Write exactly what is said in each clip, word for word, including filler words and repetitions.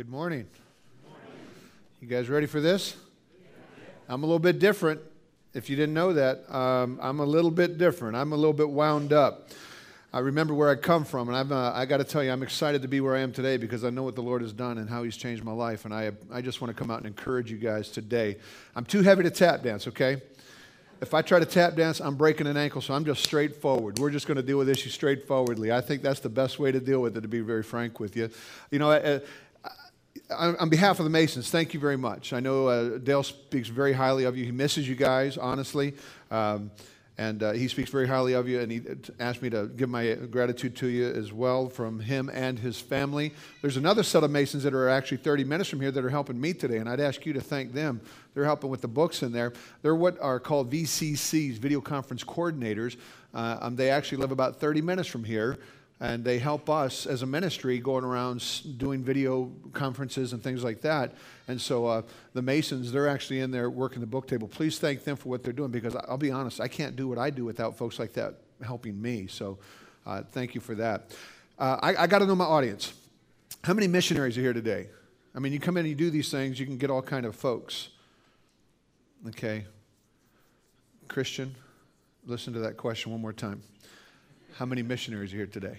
Good morning. You guys ready for this? I'm a little bit different. If you didn't know that, um, I'm a little bit different. I'm a little bit wound up. I remember where I come from, and I've, uh, I got to tell you, I'm excited to be where I am today because I know what the Lord has done and how He's changed my life, and I, I just want to come out and encourage you guys today. I'm too heavy to tap dance, okay? If I try to tap dance, I'm breaking an ankle, so I'm just straightforward. We're just going to deal with issues straightforwardly. I think that's the best way to deal with it, to be very frank with you. You know, uh, on behalf of the Masons, thank you very much. I know uh, Dale speaks very highly of you. He misses you guys, honestly. Um, and uh, he speaks very highly of you, and he asked me to give my gratitude to you as well from him and his family. There's another set of Masons that are actually thirty minutes from here that are helping me today, and I'd ask you to thank them. They're helping with the books in there. They're what are called V C Cs, Video Conference Coordinators. Uh, um, they actually live about thirty minutes from here. And they help us as a ministry going around doing video conferences and things like that. And so uh, the Masons, they're actually in there working the book table. Please thank them for what they're doing, because I'll be honest, I can't do what I do without folks like that helping me. So uh, thank you for that. Uh, I, I got to know my audience. How many missionaries are here today? I mean, you come in and you do these things, you can get all kind of folks. Okay. Christian, listen to that question one more time. How many missionaries are here today?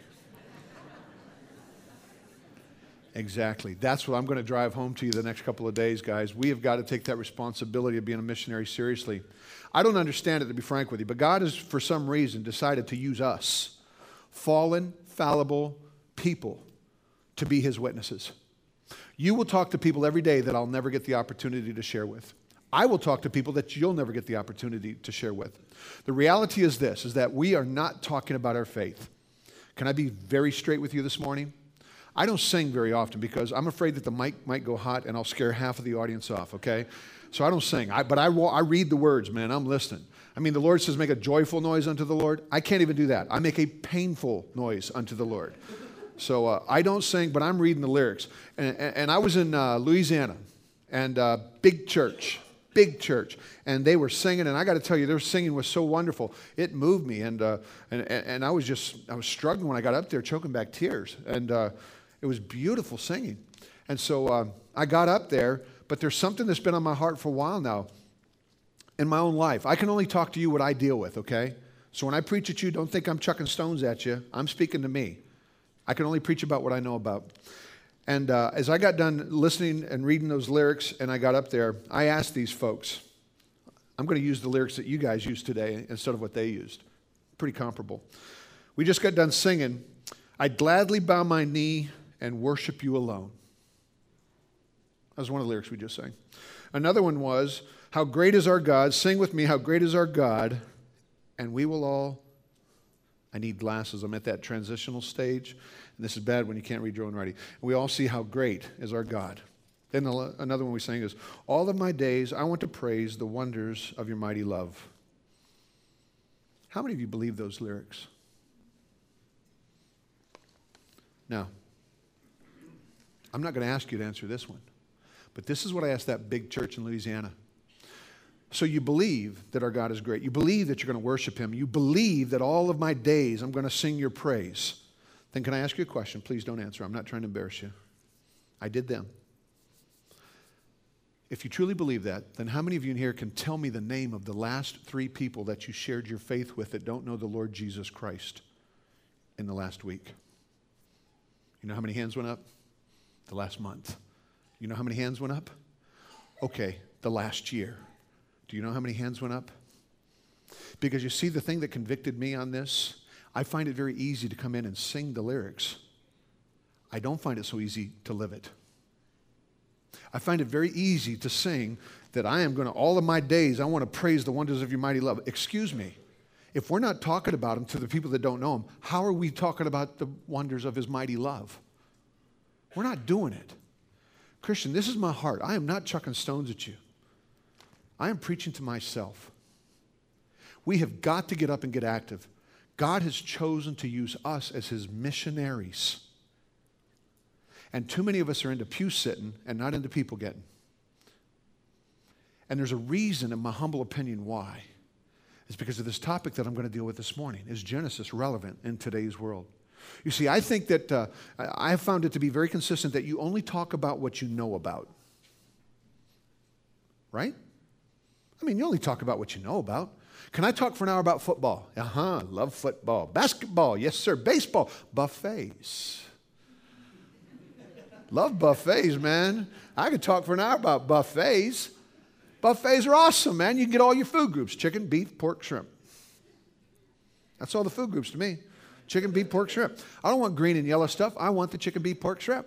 Exactly. That's what I'm going to drive home to you the next couple of days, guys. We have got to take that responsibility of being a missionary seriously. I don't understand it, to be frank with you, but God has, for some reason, decided to use us, fallen, fallible people, to be His witnesses. You will talk to people every day that I'll never get the opportunity to share with. I will talk to people that you'll never get the opportunity to share with. The reality is this, is that we are not talking about our faith. Can I be very straight with you this morning? I don't sing very often because I'm afraid that the mic might go hot and I'll scare half of the audience off, okay? So I don't sing, I, but I, I read the words, man, I'm listening. I mean, the Lord says make a joyful noise unto the Lord. I can't even do that. I make a painful noise unto the Lord. So uh, I don't sing, but I'm reading the lyrics. And, and, and I was in uh, Louisiana, and uh, big church. Big church, and they were singing, and I got to tell you, their singing was so wonderful. It moved me, and uh, and and I was just I was struggling when I got up there, choking back tears, and uh, it was beautiful singing. And so uh, I got up there, but there's something that's been on my heart for a while now in my own life. I can only talk to you what I deal with, okay? So when I preach at you, don't think I'm chucking stones at you. I'm speaking to me. I can only preach about what I know about. And uh, as I got done listening and reading those lyrics and I got up there, I asked these folks, I'm going to use the lyrics that you guys used today instead of what they used. Pretty comparable. We just got done singing, I'd gladly bow my knee and worship you alone. That was one of the lyrics we just sang. Another one was, how great is our God? Sing with me, how great is our God? And we will all, I need glasses. I'm at that transitional stage. And this is bad when you can't read your own writing. We all see how great is our God. Then another one we sang is, all of my days I want to praise the wonders of your mighty love. How many of you believe those lyrics? Now, I'm not going to ask you to answer this one, but this is what I asked that big church in Louisiana. So you believe that our God is great. You believe that you're going to worship Him. You believe that all of my days I'm going to sing your praise. Then can I ask you a question? Please don't answer. I'm not trying to embarrass you. I did them. If you truly believe that, then how many of you in here can tell me the name of the last three people that you shared your faith with that don't know the Lord Jesus Christ in the last week? You know how many hands went up? The last month. You know how many hands went up? Okay, the last year. Do you know how many hands went up? Because you see, the thing that convicted me on this, I find it very easy to come in and sing the lyrics. I don't find it so easy to live it. I find it very easy to sing that I am going to, all of my days, I want to praise the wonders of your mighty love. Excuse me. If we're not talking about Him to the people that don't know Him, how are we talking about the wonders of His mighty love? We're not doing it. Christian, this is my heart. I am not chucking stones at you. I am preaching to myself. We have got to get up and get active. God has chosen to use us as His missionaries. And too many of us are into pew sitting and not into people getting. And there's a reason, in my humble opinion, why. It's because of this topic that I'm going to deal with this morning. Is Genesis relevant in today's world? You see, I think that uh, I have found it to be very consistent that you only talk about what you know about. Right? I mean, you only talk about what you know about. Can I talk for an hour about football? Uh-huh, love football. Basketball, yes, sir. Baseball, buffets. Love buffets, man. I could talk for an hour about buffets. Buffets are awesome, man. You can get all your food groups: chicken, beef, pork, shrimp. That's all the food groups to me. Chicken, beef, pork, shrimp. I don't want green and yellow stuff. I want the chicken, beef, pork, shrimp.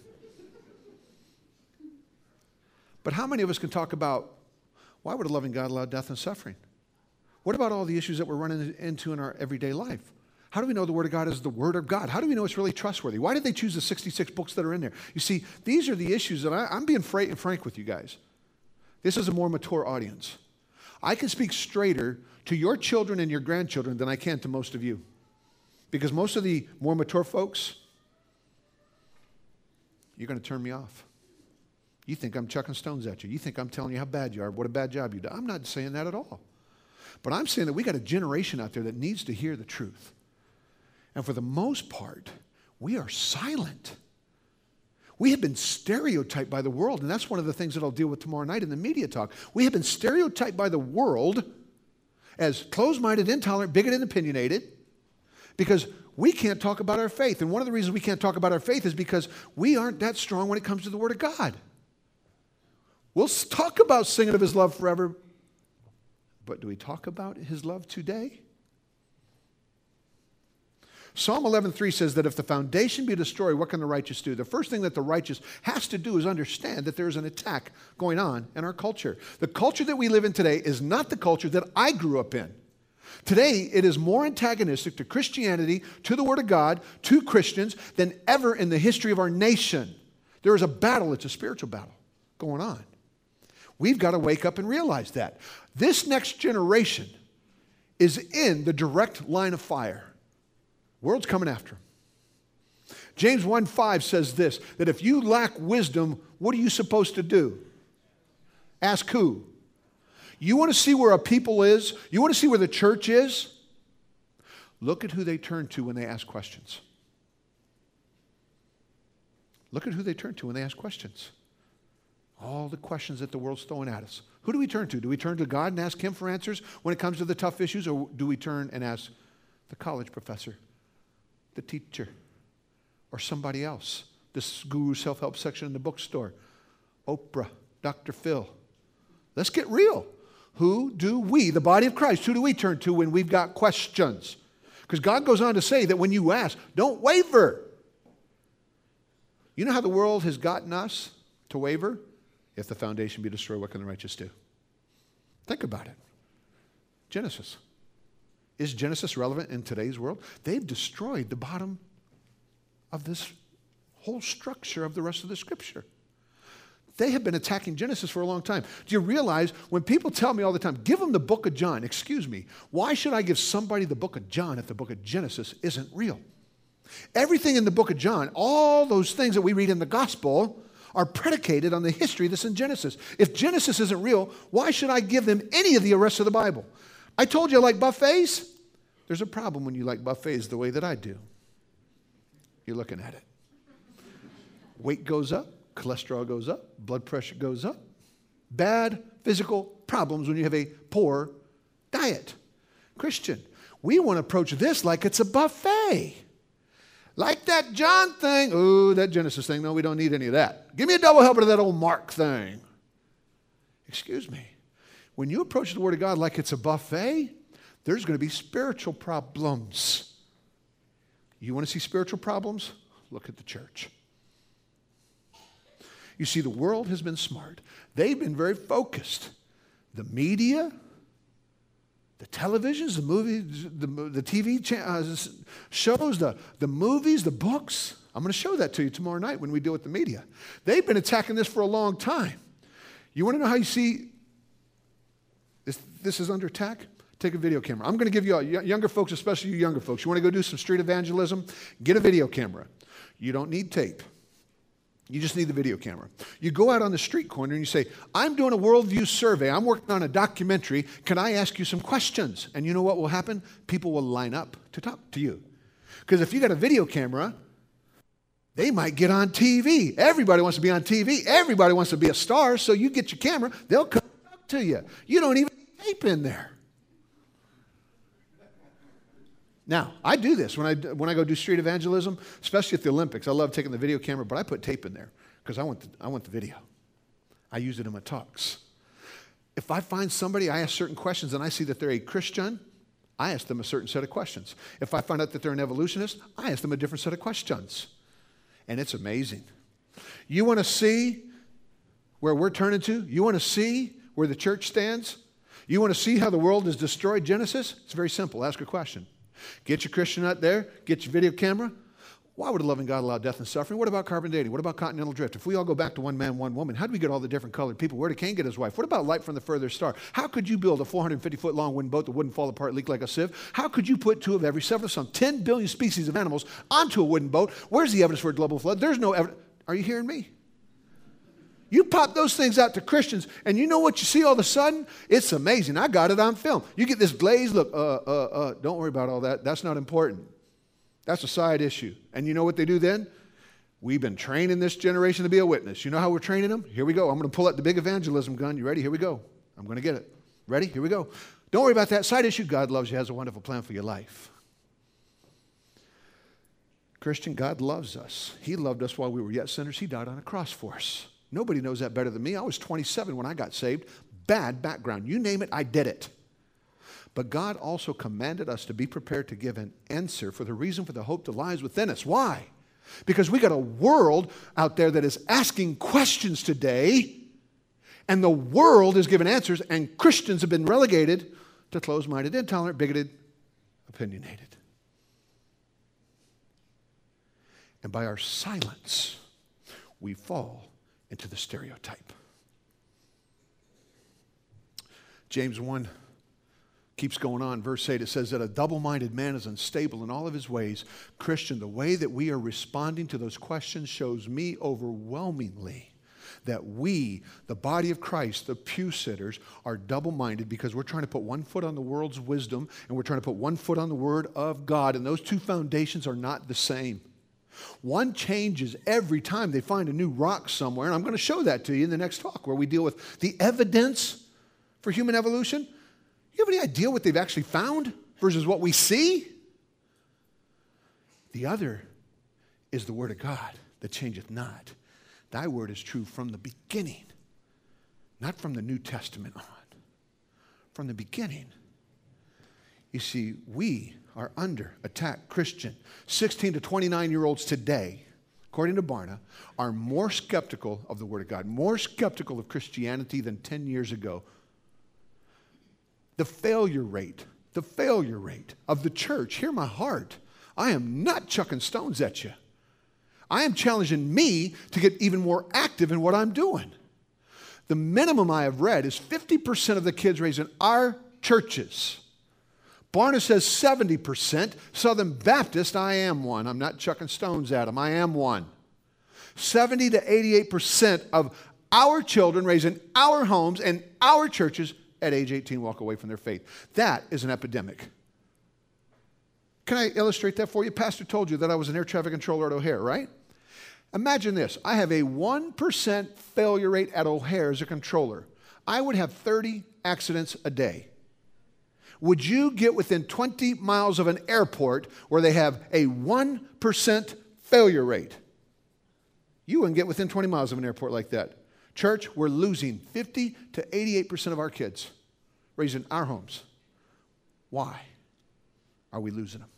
But how many of us can talk about, why would a loving God allow death and suffering? What about all the issues that we're running into in our everyday life? How do we know the Word of God is the Word of God? How do we know it's really trustworthy? Why did they choose the sixty-six books that are in there? You see, these are the issues that I, I'm being frank, frank with you guys. This is a more mature audience. I can speak straighter to your children and your grandchildren than I can to most of you. Because most of the more mature folks, you're going to turn me off. You think I'm chucking stones at you. You think I'm telling you how bad you are, what a bad job you do. I'm not saying that at all. But I'm saying that we got a generation out there that needs to hear the truth. And for the most part, we are silent. We have been stereotyped by the world, and that's one of the things that I'll deal with tomorrow night in the media talk. We have been stereotyped by the world as closed-minded, intolerant, bigoted, and opinionated because we can't talk about our faith. And one of the reasons we can't talk about our faith is because we aren't that strong when it comes to the Word of God. We'll talk about singing of His love forever, but do we talk about His love today? Psalm eleven three says that if the foundation be destroyed, what can the righteous do? The first thing that the righteous has to do is understand that there is an attack going on in our culture. The culture that we live in today is not the culture that I grew up in. Today, it is more antagonistic to Christianity, to the Word of God, to Christians than ever in the history of our nation. There is a battle, it's a spiritual battle going on. We've got to wake up and realize that. This next generation is in the direct line of fire. World's coming after them. James one five says this, that if you lack wisdom, what are you supposed to do? Ask who? You want to see where a people is? You want to see where the church is? Look at who they turn to when they ask questions. Look at who they turn to when they ask questions. All the questions that the world's throwing at us. Who do we turn to? Do we turn to God and ask Him for answers when it comes to the tough issues, or do we turn and ask the college professor, the teacher, or somebody else? This Guru Self-Help section in the bookstore, Oprah, Doctor Phil. Let's get real. Who do we, the body of Christ, who do we turn to when we've got questions? Because God goes on to say that when you ask, don't waver. You know how the world has gotten us to waver? If the foundation be destroyed, what can the righteous do? Think about it. Genesis. Is Genesis relevant in today's world? They've destroyed the bottom of this whole structure of the rest of the Scripture. They have been attacking Genesis for a long time. Do you realize when people tell me all the time, give them the book of John? Excuse me, why should I give somebody the book of John if the book of Genesis isn't real? Everything in the book of John, all those things that we read in the gospel, are predicated on the history that's in Genesis. If Genesis isn't real, why should I give them any of the rest of the Bible? I told you I like buffets. There's a problem when you like buffets the way that I do. You're looking at it. Weight goes up, cholesterol goes up, blood pressure goes up. Bad physical problems when you have a poor diet. Christian, we want to approach this like it's a buffet. Like that John thing. Oh, that Genesis thing. No, we don't need any of that. Give me a double helper to that old Mark thing. Excuse me. When you approach the Word of God like it's a buffet, there's going to be spiritual problems. You want to see spiritual problems? Look at the church. You see, the world has been smart. They've been very focused. The media, the televisions, the movies, the, the T V cha- shows, the, the movies, the books. I'm going to show that to you tomorrow night when we deal with the media. They've been attacking this for a long time. You want to know how you see this, this is under attack? Take a video camera. I'm going to give you, all, younger folks, especially you younger folks, you want to go do some street evangelism? Get a video camera. You don't need tape. You just need the video camera. You go out on the street corner and you say, I'm doing a worldview survey. I'm working on a documentary. Can I ask you some questions? And you know what will happen? People will line up to talk to you. Because if you got a video camera, they might get on T V. Everybody wants to be on T V. Everybody wants to be a star, so you get your camera, they'll come up to you. You don't even need tape in there. Now, I do this when I, when I go do street evangelism, especially at the Olympics. I love taking the video camera, but I put tape in there because I want the, I want the video. I use it in my talks. If I find somebody, I ask certain questions, and I see that they're a Christian, I ask them a certain set of questions. If I find out that they're an evolutionist, I ask them a different set of questions. And it's amazing. You want to see where we're turning to? You want to see where the church stands? You want to see how the world has destroyed Genesis? It's very simple. Ask a question. Get your Christian out there. Get your video camera. Why would a loving God allow death and suffering? What about carbon dating? What about continental drift? If we all go back to one man, one woman, how do we get all the different colored people? Where did Cain get his wife? What about light from the furthest star? How could you build a four hundred fifty foot long wooden boat that wouldn't fall apart, leak like a sieve? How could you put two of every seven of some ten billion species of animals onto a wooden boat? Where's the evidence for a global flood? There's no evidence. Are you hearing me? You pop those things out to Christians, and you know what you see all of a sudden? It's amazing. I got it on film. You get this glazed look. Uh, uh, uh, don't worry about all that. That's not important. That's a side issue. And you know what they do then? We've been training this generation to be a witness. You know how we're training them? Here we go. I'm going to pull out the big evangelism gun. You ready? Here we go. I'm going to get it. Ready? Here we go. Don't worry about that side issue. God loves you, has a wonderful plan for your life. Christian, God loves us. He loved us while we were yet sinners. He died on a cross for us. Nobody knows that better than me. I was twenty-seven when I got saved. Bad background. You name it, I did it. But God also commanded us to be prepared to give an answer for the reason for the hope that lies within us. Why? Because we got a world out there that is asking questions today, and the world is giving answers, and Christians have been relegated to closed-minded, intolerant, bigoted, opinionated. And by our silence, we fall into the stereotype. James one keeps going on. Verse eight, it says that a double-minded man is unstable in all of his ways. Christian, the way that we are responding to those questions shows me overwhelmingly that we, the body of Christ, the pew sitters, are double-minded because we're trying to put one foot on the world's wisdom and we're trying to put one foot on the Word of God, and those two foundations are not the same. One changes every time they find a new rock somewhere, and I'm going to show that to you in the next talk where we deal with the evidence for human evolution. You have any idea what they've actually found versus what we see? The other is the Word of God that changeth not. Thy word is true from the beginning, not from the New Testament on, from the beginning. You see, we are under attack. Christian, sixteen to twenty-nine-year-olds today, according to Barna, are more skeptical of the Word of God, more skeptical of Christianity than ten years ago. The failure rate, the failure rate of the church, hear my heart. I am not chucking stones at you. I am challenging me to get even more active in what I'm doing. The minimum I have read is fifty percent of the kids raised in our churches. Barna says seventy percent. Southern Baptist, I am one. I'm not chucking stones at them. I am one. seventy to eighty-eight percent of our children raised in our homes and our churches at age eighteen walk away from their faith. That is an epidemic. Can I illustrate that for you? Pastor told you that I was an air traffic controller at O'Hare, right? Imagine this. I have a one percent failure rate at O'Hare as a controller. I would have thirty accidents a day. Would you get within twenty miles of an airport where they have a one percent failure rate? You wouldn't get within twenty miles of an airport like that. Church, we're losing fifty to eighty-eight percent of our kids raised in our homes. Why are we losing them?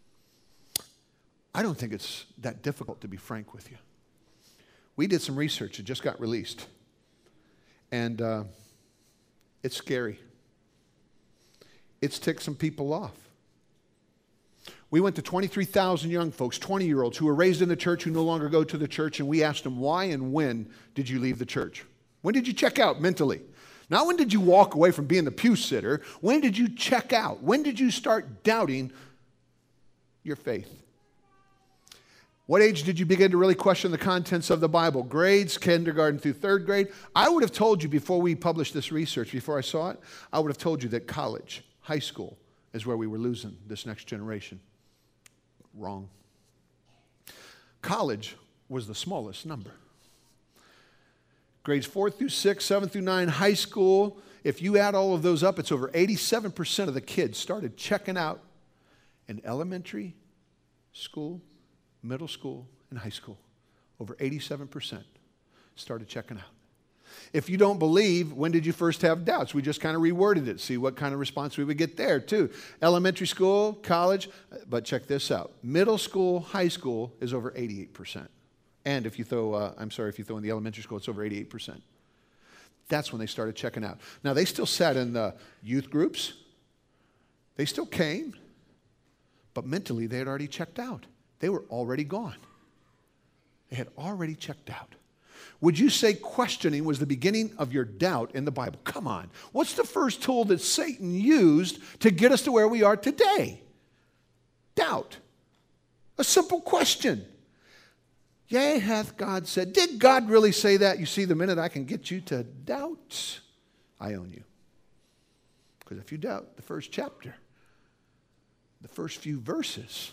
I don't think it's that difficult, to be frank with you. We did some research. It just got released. And uh, it's scary. It's ticked some people off. We went to twenty-three thousand young folks, twenty-year-olds who were raised in the church who no longer go to the church, and we asked them, why and when did you leave the church? When did you check out mentally? Not when did you walk away from being the pew sitter. When did you check out? When did you start doubting your faith? What age did you begin to really question the contents of the Bible? Grades, kindergarten through third grade? I would have told you before we published this research, before I saw it, I would have told you that college, high school, is where we were losing this next generation. Wrong. College was the smallest number. Grades four through six, seven through nine, high school, if you add all of those up, it's over eighty-seven percent of the kids started checking out in elementary school, middle school, and high school. Over eighty-seven percent started checking out. If you don't believe, when did you first have doubts? We just kind of reworded it, see what kind of response we would get there too. Elementary school, college, but check this out. Middle school, high school is over eighty-eight percent. And if you throw, uh, I'm sorry, if you throw in the elementary school, it's over eighty-eight percent. That's when they started checking out. Now, they still sat in the youth groups. They still came. But mentally, they had already checked out. They were already gone. They had already checked out. Would you say questioning was the beginning of your doubt in the Bible? Come on. What's the first tool that Satan used to get us to where we are today? Doubt. A simple question. Yea, hath God said. Did God really say that? You see, the minute I can get you to doubt, I own you. Because if you doubt the first chapter, the first few verses,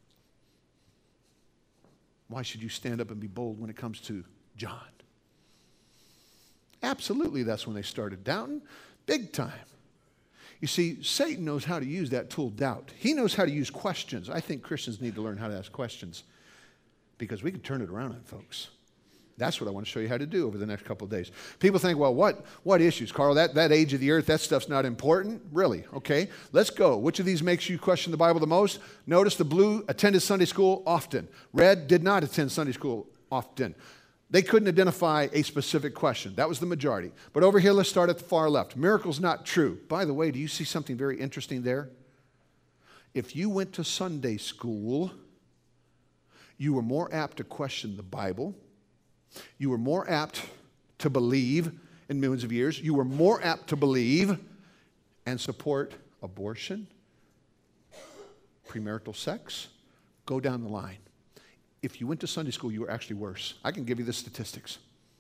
why should you stand up and be bold when it comes to John? Absolutely, that's when they started doubting, big time. You see, Satan knows how to use that tool, doubt. He knows how to use questions. I think Christians need to learn how to ask questions because we can turn it around on folks. That's what I want to show you how to do over the next couple of days. People think, well, what, what issues? Carl, that, that age of the earth, that stuff's not important? Really? Okay, let's go. Which of these makes you question the Bible the most? Notice the blue attended Sunday school often. Red did not attend Sunday school often. They couldn't identify a specific question. That was the majority. But over here, let's start at the far left. Miracles not true. By the way, do you see something very interesting there? If you went to Sunday school, you were more apt to question the Bible. You were more apt to believe in millions of years. You were more apt to believe and support abortion, premarital sex. Go down the line. If you went to Sunday school, you were actually worse. I can give you the statistics.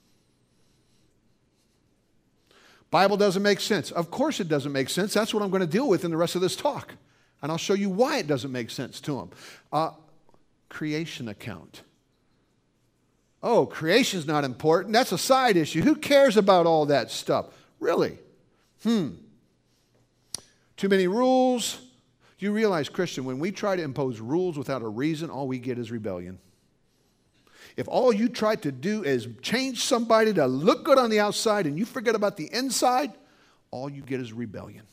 Bible doesn't make sense. Of course it doesn't make sense. That's what I'm going to deal with in the rest of this talk. And I'll show you why it doesn't make sense to them. Uh, creation account. Oh, creation's not important. That's a side issue. Who cares about all that stuff? Really? Hmm. Too many rules. Do you realize, Christian, when we try to impose rules without a reason, all we get is rebellion. If all you try to do is change somebody to look good on the outside and you forget about the inside, all you get is rebellion.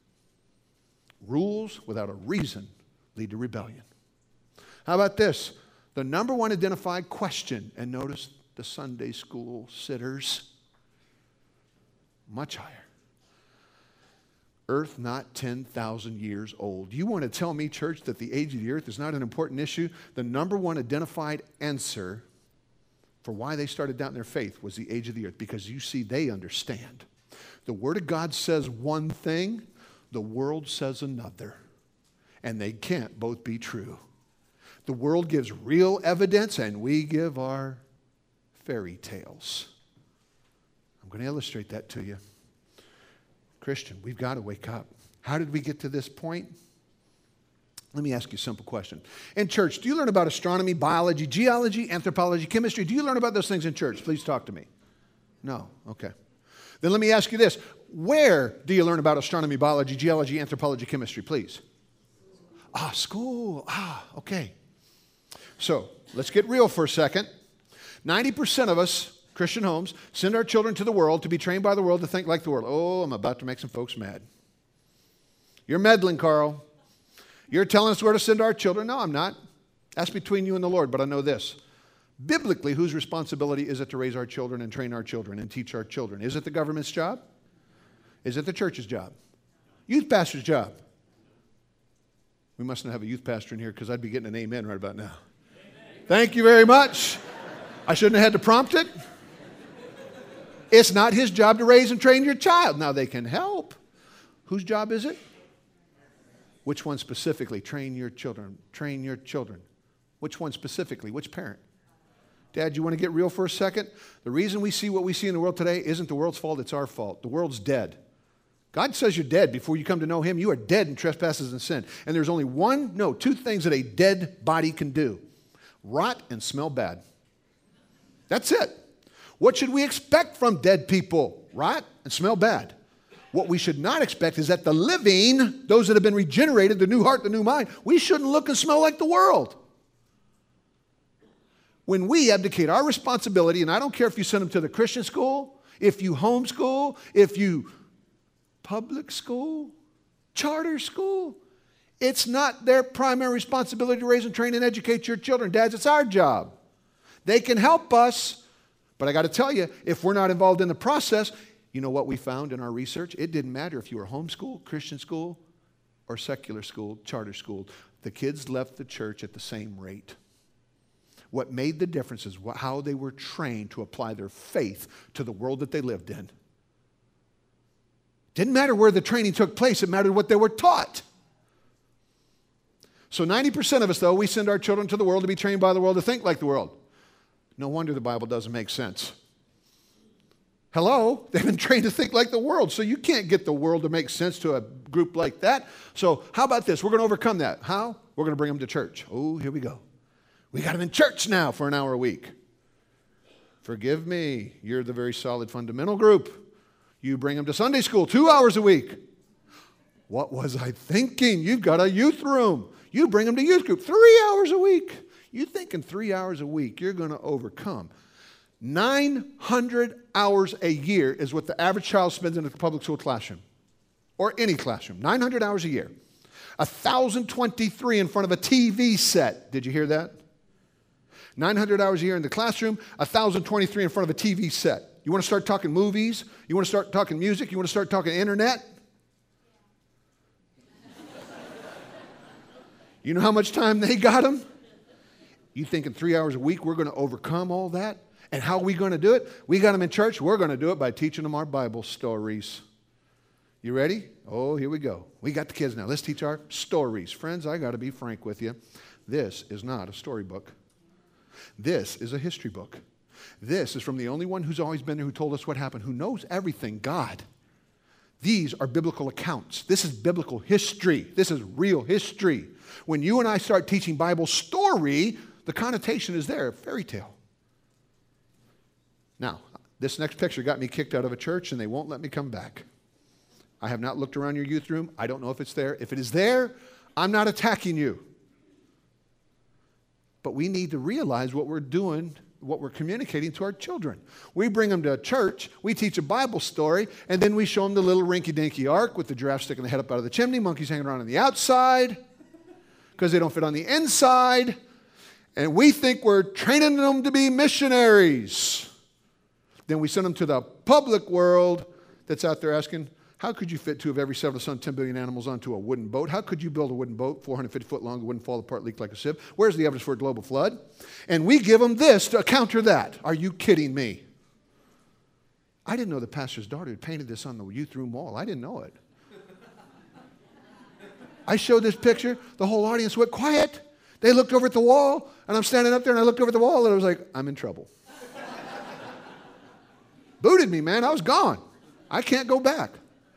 Rules without a reason lead to rebellion. How about this? The number one identified question, and notice the Sunday school sitters, much higher. Earth not ten thousand years old. You want to tell me, church, that the age of the earth is not an important issue? The number one identified answer for why they started doubting their faith was the age of the earth, because you see, they understand. The Word of God says one thing, the world says another, and they can't both be true. The world gives real evidence, and we give our fairy tales. I'm going to illustrate that to you. Christian, we've got to wake up. How did we get to this point? Let me ask you a simple question. In church, do you learn about astronomy, biology, geology, anthropology, chemistry? Do you learn about those things in church? Please talk to me. No? Okay. Then let me ask you this. Where do you learn about astronomy, biology, geology, anthropology, chemistry? Please. Ah, school. Ah, okay. So, let's get real for a second. ninety percent of us, Christian homes, send our children to the world to be trained by the world to think like the world. Oh, I'm about to make some folks mad. You're meddling, Carl. You're telling us where to send our children. No, I'm not. That's between you and the Lord, but I know this. Biblically, whose responsibility is it to raise our children and train our children and teach our children? Is it the government's job? Is it the church's job? Youth pastor's job? We mustn't have a youth pastor in here because I'd be getting an amen right about now. Amen. Thank you very much. I shouldn't have had to prompt it. It's not his job to raise and train your child. Now, they can help. Whose job is it? Which one specifically? Train your children. Train your children. Which one specifically? Which parent? Dad, you want to get real for a second? The reason we see what we see in the world today isn't the world's fault, it's our fault. The world's dead. God says you're dead before you come to know him. You are dead in trespasses and sin. And there's only one, no, two things that a dead body can do. Rot and smell bad. That's it. What should we expect from dead people? Rot and smell bad. What we should not expect is that the living, those that have been regenerated, the new heart, the new mind, we shouldn't look and smell like the world. When we abdicate our responsibility, and I don't care if you send them to the Christian school, if you homeschool, if you public school, charter school, it's not their primary responsibility to raise and train and educate your children. Dads, it's our job. They can help us, but I got to tell you, if we're not involved in the process, you know what we found in our research? It didn't matter if you were homeschool, Christian school, or secular school, charter school. The kids left the church at the same rate. What made the difference is how they were trained to apply their faith to the world that they lived in. Didn't matter where the training took place, it mattered what they were taught. So ninety percent of us, though, we send our children to the world to be trained by the world to think like the world. No wonder the Bible doesn't make sense. Hello? They've been trained to think like the world, so you can't get the world to make sense to a group like that. So how about this? We're going to overcome that. How? We're going to bring them to church. Oh, here we go. We got them in church now for an hour a week. Forgive me. You're the very solid fundamental group. You bring them to Sunday school two hours a week. What was I thinking? You've got a youth room. You bring them to youth group three hours a week. You think in three hours a week you're going to overcome. nine hundred hours a year is what the average child spends in a public school classroom or any classroom. nine hundred hours a year. one thousand twenty-three in front of a T V set. Did you hear that? nine hundred hours a year in the classroom, one thousand twenty-three in front of a T V set. You want to start talking movies? You want to start talking music? You want to start talking internet? You know how much time they got them? You think in three hours a week we're going to overcome all that? And how are we going to do it? We got them in church. We're going to do it by teaching them our Bible stories. You ready? Oh, here we go. We got the kids now. Let's teach our stories. Friends, I got to be frank with you. This is not a storybook. This is a history book. This is from the only one who's always been there, who told us what happened, who knows everything, God. These are biblical accounts. This is biblical history. This is real history. When you and I start teaching Bible story, the connotation is there, fairy tale. Now, this next picture got me kicked out of a church, and they won't let me come back. I have not looked around your youth room. I don't know if it's there. If it is there, I'm not attacking you. But we need to realize what we're doing, what we're communicating to our children. We bring them to church, we teach a Bible story, and then we show them the little rinky-dinky ark with the giraffe sticking the head up out of the chimney, monkeys hanging around on the outside because they don't fit on the inside. And we think we're training them to be missionaries. Then we send them to the public world that's out there asking, how could you fit two of every seven of the sun, ten billion animals onto a wooden boat? How could you build a wooden boat, four hundred fifty foot long, it wouldn't fall apart, leak like a sieve? Where's the evidence for a global flood? And we give them this to counter that. Are you kidding me? I didn't know the pastor's daughter had painted this on the youth room wall. I didn't know it. I showed this picture. The whole audience went quiet. They looked over at the wall, and I'm standing up there, and I looked over at the wall, and I was like, I'm in trouble. Booted me, man. I was gone. I can't go back.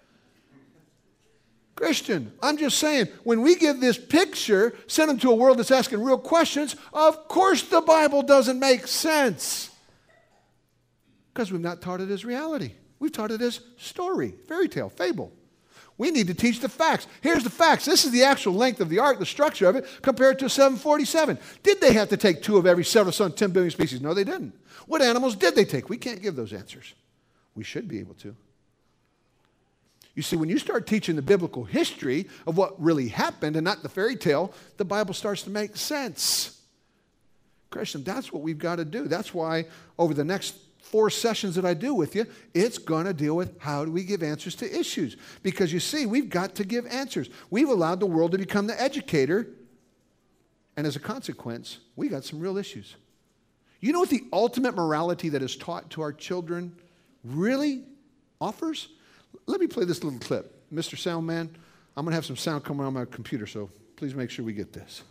Christian, I'm just saying, when we give this picture, send them to a world that's asking real questions, of course the Bible doesn't make sense. Because we've not taught it as reality. We've taught it as story, fairy tale, fable. We need to teach the facts. Here's the facts. This is the actual length of the ark, the structure of it, compared to a seven forty-seven. Did they have to take two of every seven of the sun, ten billion species? No, they didn't. What animals did they take? We can't give those answers. We should be able to. You see, when you start teaching the biblical history of what really happened and not the fairy tale, the Bible starts to make sense. Christian, that's what we've got to do. That's why over the next four sessions that I do with you, it's going to deal with how do we give answers to issues. Because you see, we've got to give answers. We've allowed the world to become the educator, and as a consequence, we got some real issues. You know what the ultimate morality that is taught to our children really offers? Let me play this little clip. Mister Soundman, I'm going to have some sound coming on my computer, so please make sure we get this.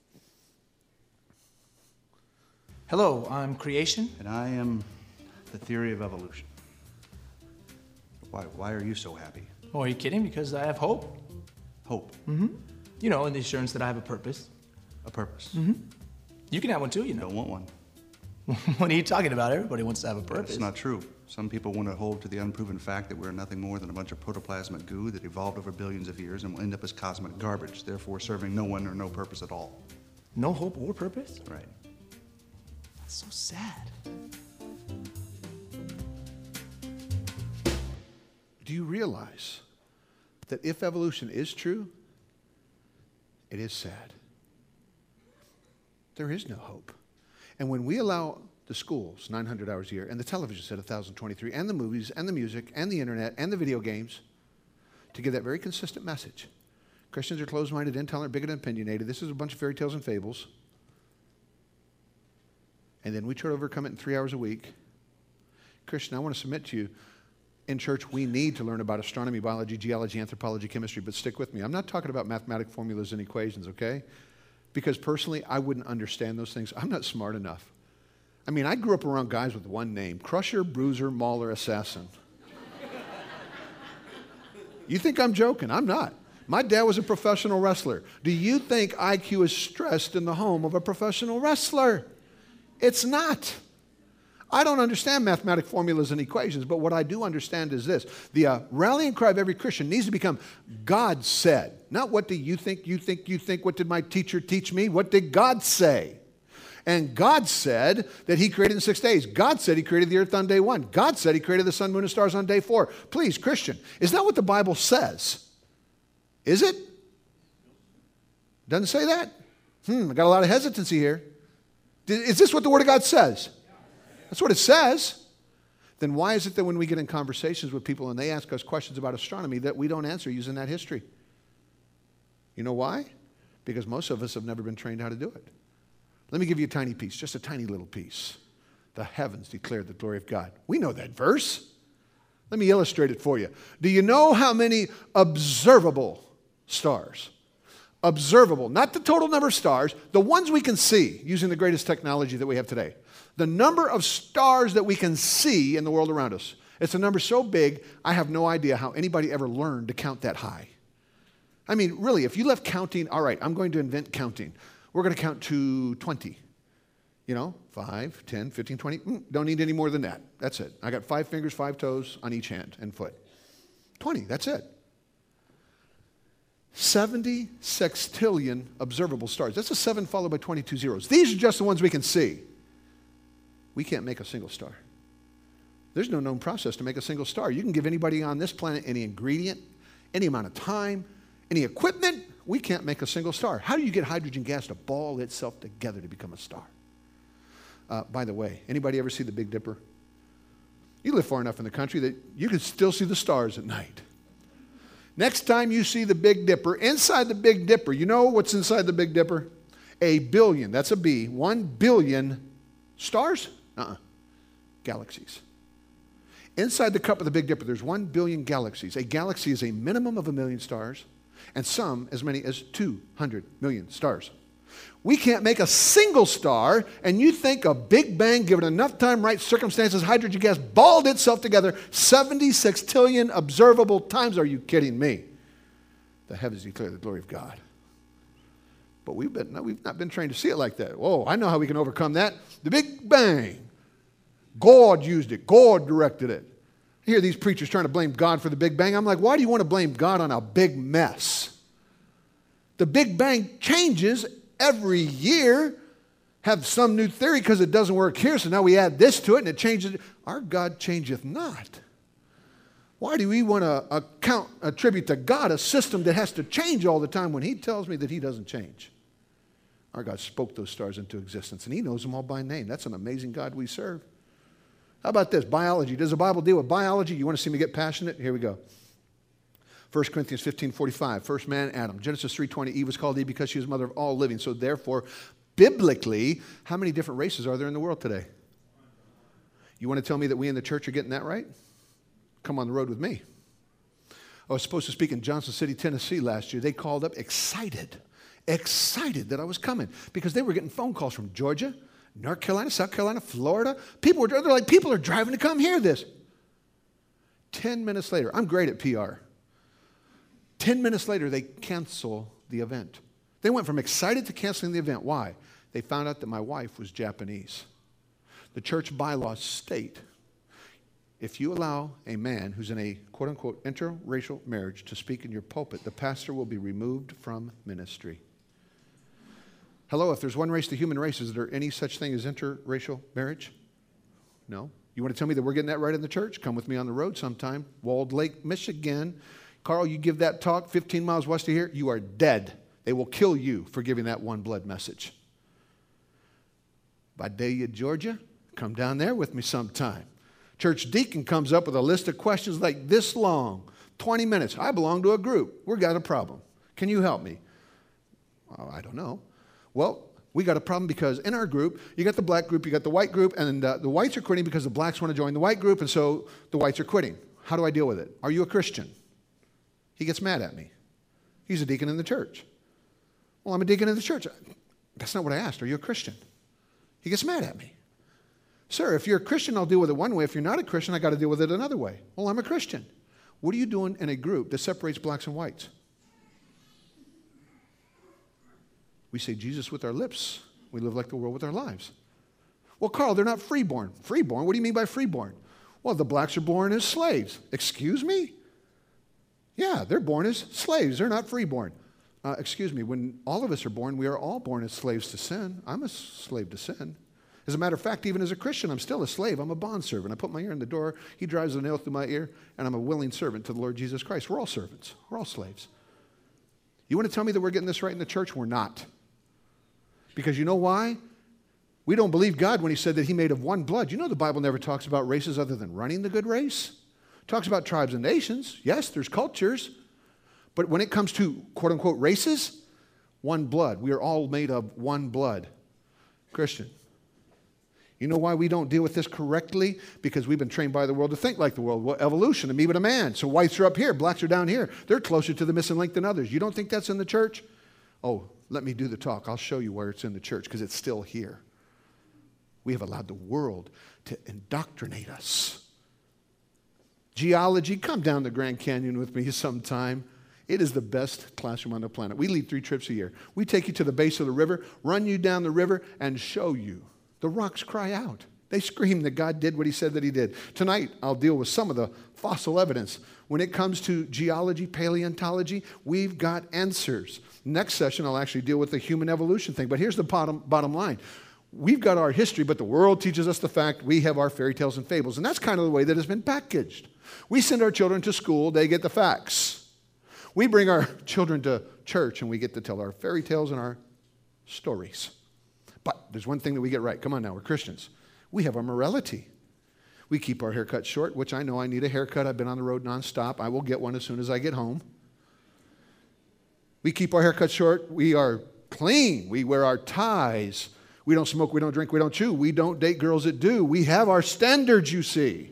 Hello, I'm Creation. And I am the theory of evolution. Why, why are you so happy? Oh, are you kidding? Because I have hope. Hope. You know, and the assurance that I have a purpose. A purpose. You can have one too, you know. Don't want one. What are you talking about? Everybody wants to have a purpose. That's not true. Some people want to hold to the unproven fact that we're nothing more than a bunch of protoplasmic goo that evolved over billions of years and will end up as cosmic garbage, therefore serving no one or no purpose at all. No hope or purpose? Right. That's so sad. Do you realize that if evolution is true, it is sad? There is no hope. And when we allow the schools nine hundred hours a year, and the television set one thousand twenty-three, and the movies, and the music, and the internet, and the video games to give that very consistent message. Christians are closed-minded, intolerant, bigoted, and opinionated. This is a bunch of fairy tales and fables. And then we try to overcome it in three hours a week. Christian, I want to submit to you, in church, we need to learn about astronomy, biology, geology, anthropology, chemistry, but stick with me. I'm not talking about mathematical formulas and equations, okay? Because personally, I wouldn't understand those things. I'm not smart enough. I mean, I grew up around guys with one name, Crusher, Bruiser, Mauler, Assassin. You think I'm joking? I'm not. My dad was a professional wrestler. Do you think I Q is stressed in the home of a professional wrestler? It's not. I don't understand mathematical formulas and equations, but what I do understand is this. The uh, rallying cry of every Christian needs to become, God said. Not what do you think, you think, you think, what did my teacher teach me? What did God say? And God said that he created in six days. God said he created the earth on day one. God said he created the sun, moon, and stars on day four. Please, Christian, is that what the Bible says? Is it? Doesn't say that? Hmm, I got a lot of hesitancy here. Is this what the Word of God says? That's what it says. Then why is it that when we get in conversations with people and they ask us questions about astronomy that we don't answer using that history? You know why? Because most of us have never been trained how to do it. Let me give you a tiny piece, just a tiny little piece. The heavens declared the glory of God. We know that verse. Let me illustrate it for you. Do you know how many observable stars? Observable, not the total number of stars, the ones we can see using the greatest technology that we have today. The number of stars that we can see in the world around us. It's a number so big, I have no idea how anybody ever learned to count that high. I mean, really, if you left counting, all right, I'm going to invent counting. We're going to count to twenty. You know, five, ten, fifteen, twenty. Mm, don't need any more than that. That's it. I got five fingers, five toes on each hand and foot. twenty, that's it. seventy sextillion observable stars. That's a seven followed by twenty-two zeros. These are just the ones we can see. We can't make a single star. There's no known process to make a single star. You can give anybody on this planet any ingredient, any amount of time, any equipment. We can't make a single star. How do you get hydrogen gas to ball itself together to become a star? Uh, by the way, anybody ever see the Big Dipper? You live far enough in the country that you can still see the stars at night. Next time you see the Big Dipper, inside the Big Dipper, you know what's inside the Big Dipper? A billion, that's a B, one billion stars? Uh-uh, galaxies. Inside the cup of the Big Dipper, there's one billion galaxies. A galaxy is a minimum of a million stars, and some as many as two hundred million stars. We can't make a single star, and you think a Big Bang, given enough time, right circumstances, hydrogen gas balled itself together seventy sextillion observable times. Are you kidding me? The heavens declare the glory of God. But we've, been, no, we've not been trained to see it like that. Whoa, I know how we can overcome that. The Big Bang. God used it. God directed it. I hear these preachers trying to blame God for the Big Bang. I'm like, why do you want to blame God on a big mess? The Big Bang changes every year. Have some new theory because it doesn't work here, so now we add this to it and it changes. Our God changeth not. Why do we want to account, attribute to God a system that has to change all the time when he tells me that he doesn't change? Our God spoke those stars into existence, and he knows them all by name. That's an amazing God we serve. How about this? Biology. Does the Bible deal with biology? You want to see me get passionate? Here we go. First Corinthians fifteen forty-five. First man, Adam. Genesis three twenty. Eve was called Eve because she was mother of all living. So therefore, biblically, how many different races are there in the world today? You want to tell me that we in the church are getting that right? Come on the road with me. I was supposed to speak in Johnson City, Tennessee last year. They called up excited, excited that I was coming because they were getting phone calls from Georgia, North Carolina, South Carolina, Florida. People were, they're like, people are driving to come hear this. Ten minutes later, I'm great at P R. Ten minutes later, they cancel the event. They went from excited to canceling the event. Why? They found out that my wife was Japanese. The church bylaws state, if you allow a man who's in a quote-unquote interracial marriage to speak in your pulpit, the pastor will be removed from ministry. Hello, if there's one race, the human race, is there any such thing as interracial marriage? No. You want to tell me that we're getting that right in the church? Come with me on the road sometime. Walled Lake, Michigan. Carl, you give that talk fifteen miles west of here, you are dead. They will kill you for giving that one blood message. Vidalia, Georgia, come down there with me sometime. Church deacon comes up with a list of questions like this long, twenty minutes. I belong to a group. We've got a problem. Can you help me? Oh, I don't know. Well, we got a problem because in our group, you got the black group, you got the white group, and uh, the whites are quitting because the blacks want to join the white group, and so the whites are quitting. How do I deal with it? Are you a Christian? He gets mad at me. He's a deacon in the church. Well, I'm a deacon in the church. That's not what I asked. Are you a Christian? He gets mad at me. Sir, if you're a Christian, I'll deal with it one way. If you're not a Christian, I got to deal with it another way. Well, I'm a Christian. What are you doing in a group that separates blacks and whites? We say Jesus with our lips. We live like the world with our lives. Well, Carl, they're not freeborn. Freeborn? What do you mean by freeborn? Well, the blacks are born as slaves. Excuse me? Yeah, they're born as slaves. They're not freeborn. Uh, excuse me, when all of us are born, we are all born as slaves to sin. I'm a slave to sin. As a matter of fact, even as a Christian, I'm still a slave. I'm a bondservant. I put my ear in the door, he drives a nail through my ear, and I'm a willing servant to the Lord Jesus Christ. We're all servants. We're all slaves. You want to tell me that we're getting this right in the church? We're not. Because you know why? We don't believe God when he said that he made of one blood. You know the Bible never talks about races other than running the good race. It talks about tribes and nations. Yes, there's cultures. But when it comes to quote-unquote races, one blood. We are all made of one blood. Christian. You know why we don't deal with this correctly? Because we've been trained by the world to think like the world. Well, evolution, amoeba to man. So whites are up here, blacks are down here. They're closer to the missing link than others. You don't think that's in the church? Oh, let me do the talk. I'll show you where it's in the church because it's still here. We have allowed the world to indoctrinate us. Geology, come down the Grand Canyon with me sometime. It is the best classroom on the planet. We lead three trips a year. We take you to the base of the river, run you down the river, and show you. The rocks cry out. They scream that God did what he said that he did. Tonight, I'll deal with some of the fossil evidence. When it comes to geology, paleontology, we've got answers. Next session, I'll actually deal with the human evolution thing. But here's the bottom, bottom line. We've got our history, but the world teaches us the fact we have our fairy tales and fables. And that's kind of the way that it's been packaged. We send our children to school, they get the facts. We bring our children to church, and we get to tell our fairy tales and our stories. But there's one thing that we get right. Come on now, we're Christians. We have our morality. We keep our haircut short, which I know I need a haircut. I've been on the road nonstop. I will get one as soon as I get home. We keep our haircut short. We are clean. We wear our ties. We don't smoke. We don't drink. We don't chew. We don't date girls that do. We have our standards, you see.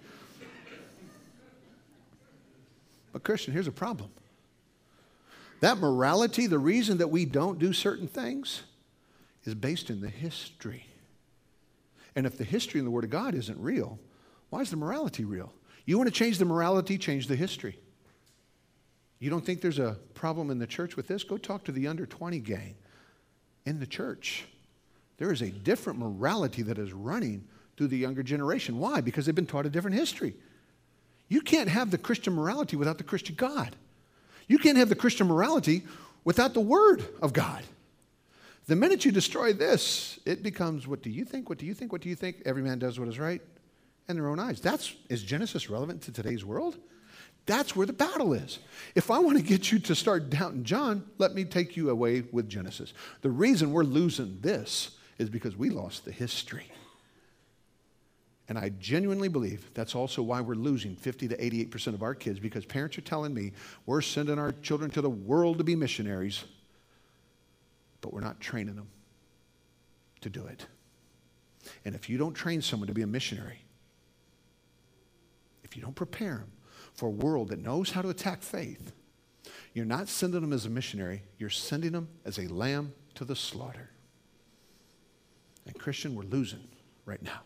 But Christian, here's a problem. That morality, the reason that we don't do certain things, is based in the history. And if the history in the Word of God isn't real, why is the morality real? You want to change the morality, change the history. You don't think there's a problem in the church with this? Go talk to the under twenty gang in the church. There is a different morality that is running through the younger generation. Why? Because they've been taught a different history. You can't have the Christian morality without the Christian God. You can't have the Christian morality without the Word of God. The minute you destroy this, it becomes, what do you think? What do you think? What do you think? Every man does what is right in their own eyes. That's, is Genesis relevant to today's world? That's where the battle is. If I want to get you to start doubting John, let me take you away with Genesis. The reason we're losing this is because we lost the history. And I genuinely believe that's also why we're losing fifty to eighty-eight percent of our kids, because parents are telling me we're sending our children to the world to be missionaries, but we're not training them to do it. And if you don't train someone to be a missionary, if you don't prepare them for a world that knows how to attack faith, you're not sending them as a missionary, you're sending them as a lamb to the slaughter. And Christian, we're losing right now.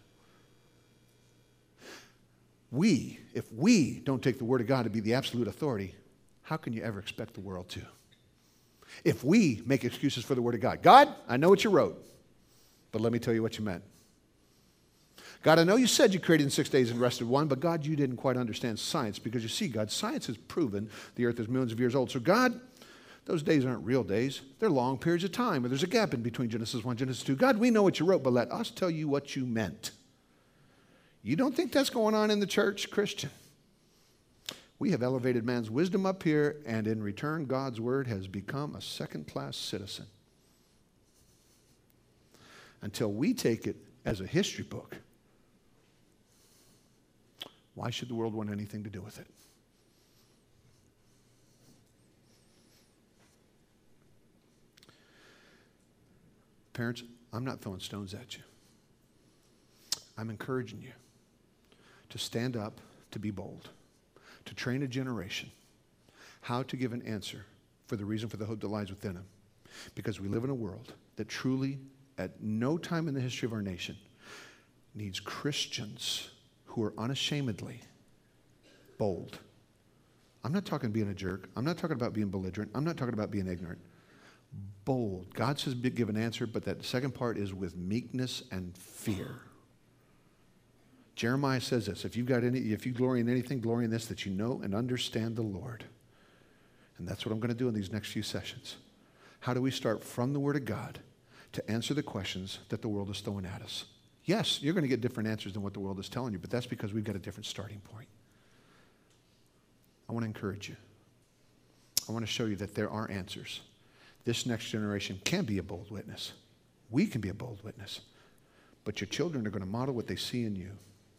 We, if we don't take the Word of God to be the absolute authority, how can you ever expect the world to? If we make excuses for the Word of God. God, I know what you wrote, but let me tell you what you meant. God, I know you said you created in six days and rested one, but God, you didn't quite understand science because you see, God, science has proven the earth is millions of years old. So God, those days aren't real days. They're long periods of time, or there's a gap in between Genesis one and Genesis two. God, we know what you wrote, but let us tell you what you meant. You don't think that's going on in the church, Christian? We have elevated man's wisdom up here, and in return, God's word has become a second-class citizen. Until we take it as a history book, why should the world want anything to do with it? Parents, I'm not throwing stones at you. I'm encouraging you to stand up, to be bold, to train a generation how to give an answer for the reason for the hope that lies within them. Because we live in a world that truly, at no time in the history of our nation, needs Christians who are unashamedly bold. I'm not talking being a jerk. I'm not talking about being belligerent. I'm not talking about being ignorant. Bold. God says give an answer, but that second part is with meekness and fear. Jeremiah says this, if you've got any, if you glory in anything, glory in this, that you know and understand the Lord. And that's what I'm going to do in these next few sessions. How do we start from the Word of God to answer the questions that the world is throwing at us? Yes, you're going to get different answers than what the world is telling you, but that's because we've got a different starting point. I want to encourage you. I want to show you that there are answers. This next generation can be a bold witness. We can be a bold witness. But your children are going to model what they see in you.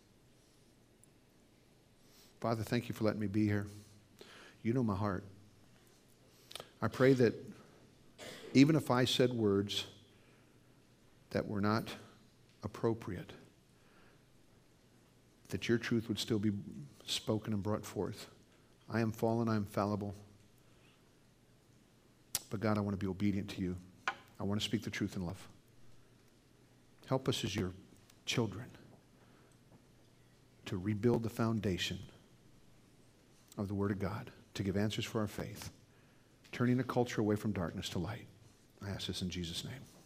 Father, thank you for letting me be here. You know my heart. I pray that even if I said words that were not appropriate, that your truth would still be spoken and brought forth. I am fallen, I am fallible. But God, I want to be obedient to you. I want to speak the truth in love. Help us as your children to rebuild the foundation of the Word of God, to give answers for our faith, turning a culture away from darkness to light. I ask this in Jesus' name.